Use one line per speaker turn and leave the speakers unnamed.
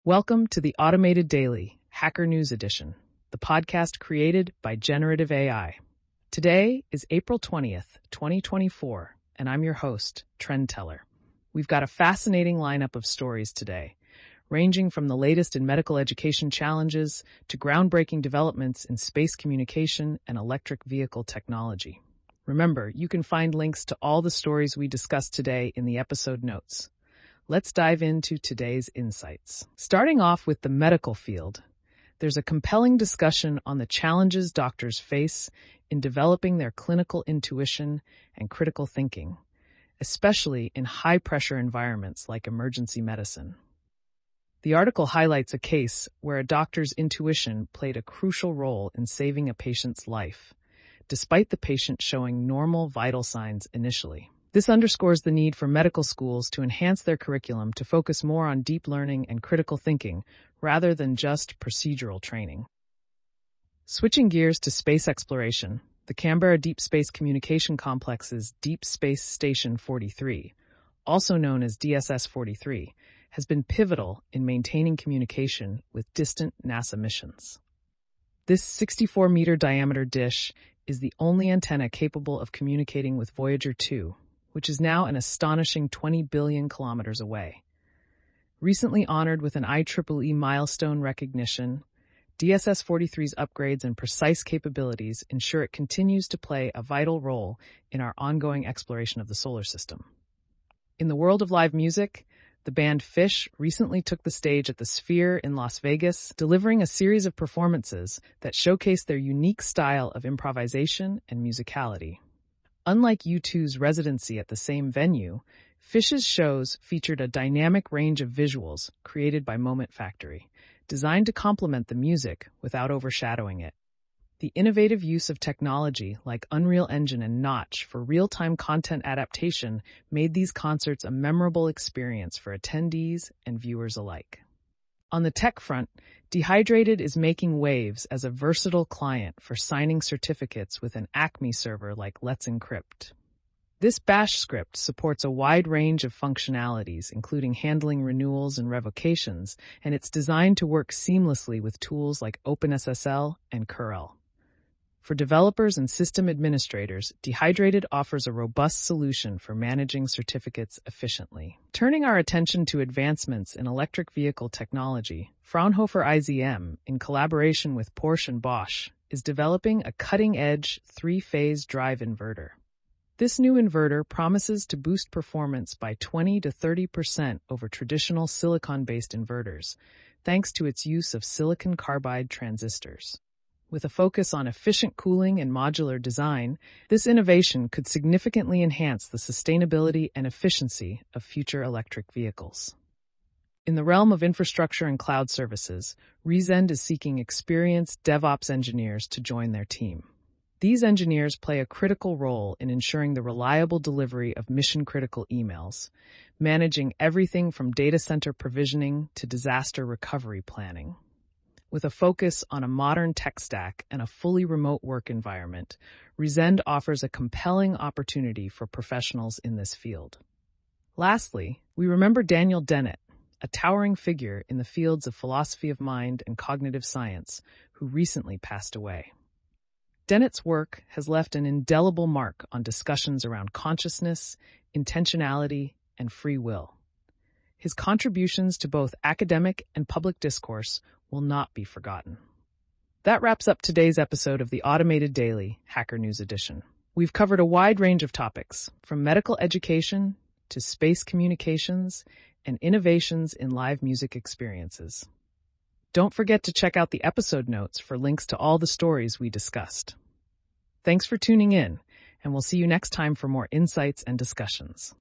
Welcome to the Automated Daily, Hacker News Edition, the podcast created by Generative AI. Today is April 20th, 2024, and I'm your host, Trend Teller. We've got a fascinating lineup of stories today, ranging from the latest in medical education challenges to groundbreaking developments in space communication and electric vehicle technology. Remember, you can find links to all the stories we discussed today in the episode notes. Let's dive into today's insights. Starting off with the medical field, there's a compelling discussion on the challenges doctors face in developing their clinical intuition and critical thinking, especially in high-pressure environments like emergency medicine. The article highlights a case where a doctor's intuition played a crucial role in saving a patient's life, despite the patient showing normal vital signs initially. This underscores the need for medical schools to enhance their curriculum to focus more on deep learning and critical thinking rather than just procedural training. Switching gears to space exploration, the Canberra Deep Space Communication Complex's Deep Space Station 43, also known as DSS-43, has been pivotal in maintaining communication with distant NASA missions. This 64-meter diameter dish is the only antenna capable of communicating with Voyager 2, which is now an astonishing 20 billion kilometers away. Recently honored with an IEEE milestone recognition, DSS-43's upgrades and precise capabilities ensure it continues to play a vital role in our ongoing exploration of the solar system. In the world of live music, the band Phish recently took the stage at the Sphere in Las Vegas, delivering a series of performances that showcased their unique style of improvisation and musicality. Unlike U2's residency at the same venue, Phish's shows featured a dynamic range of visuals created by Moment Factory, designed to complement the music without overshadowing it. The innovative use of technology like Unreal Engine and Notch for real-time content adaptation made these concerts a memorable experience for attendees and viewers alike. On the tech front, Dehydrated is making waves as a versatile client for signing certificates with an Acme server like Let's Encrypt. This bash script supports a wide range of functionalities, including handling renewals and revocations, and it's designed to work seamlessly with tools like OpenSSL and Curl. For developers and system administrators, Dehydrated offers a robust solution for managing certificates efficiently. Turning our attention to advancements in electric vehicle technology, Fraunhofer IZM, in collaboration with Porsche and Bosch, is developing a cutting-edge three-phase drive inverter. This new inverter promises to boost performance by 20 to 30% over traditional silicon-based inverters, thanks to its use of silicon carbide transistors. With a focus on efficient cooling and modular design, this innovation could significantly enhance the sustainability and efficiency of future electric vehicles. In the realm of infrastructure and cloud services, Rezend is seeking experienced DevOps engineers to join their team. These engineers play a critical role in ensuring the reliable delivery of mission-critical emails, managing everything from data center provisioning to disaster recovery planning. With a focus on a modern tech stack and a fully remote work environment, Rezend offers a compelling opportunity for professionals in this field. Lastly, we remember Daniel Dennett, a towering figure in the fields of philosophy of mind and cognitive science, who recently passed away. Dennett's work has left an indelible mark on discussions around consciousness, intentionality, and free will. His contributions to both academic and public discourse will not be forgotten. That wraps up today's episode of the Automated Daily, Hacker News Edition. We've covered a wide range of topics, from medical education to space communications and innovations in live music experiences. Don't forget to check out the episode notes for links to all the stories we discussed. Thanks for tuning in, and we'll see you next time for more insights and discussions.